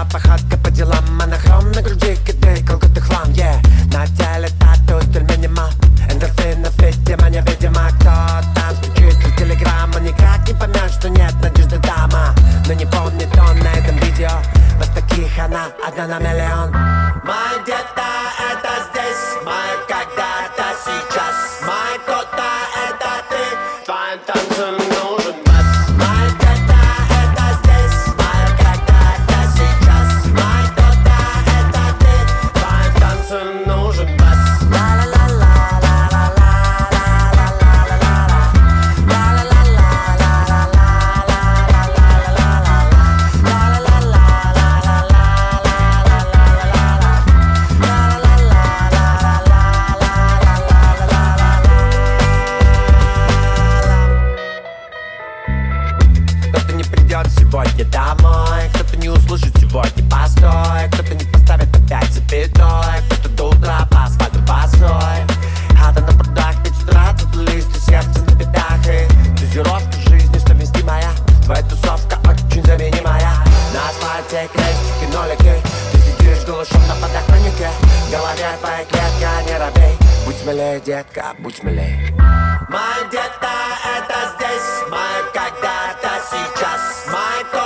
походка по делам, монохром на груди, киты, колготы хлам, на теле тату, стиль минимал. Эндорфинов, видимо, невидимо. Кто там стучит в телеграмму? Никак не поймешь, что нет надежды дама. Но не помнит он на этом видео. Вот таких она одна на миллион. Мой где-то это здесь, мой когда-то сейчас, мой кто-то это ты. Твоим танцем нужен бас. Мой где-то это здесь, мой когда-то сейчас, мой кто-то это ты. Твоим танцем нужен бас. Кто-то не придет сегодня домой, кто-то не услышит сегодня постой, кто-то не поставит опять запятой, кто-то до утра по асфальту босой. Хата на продах, 5 утра, тут листья, сердце на бедах. И дозировка жизни совместимая, твоя тусовка очень заменимая. На асфальте крестики, нолики, ты сидишь голышом на подоконнике. В голове твоя клетка, не робей, будь смелее, детка, будь смелее. Мой где-то это здесь, мой когда-то сейчас, мой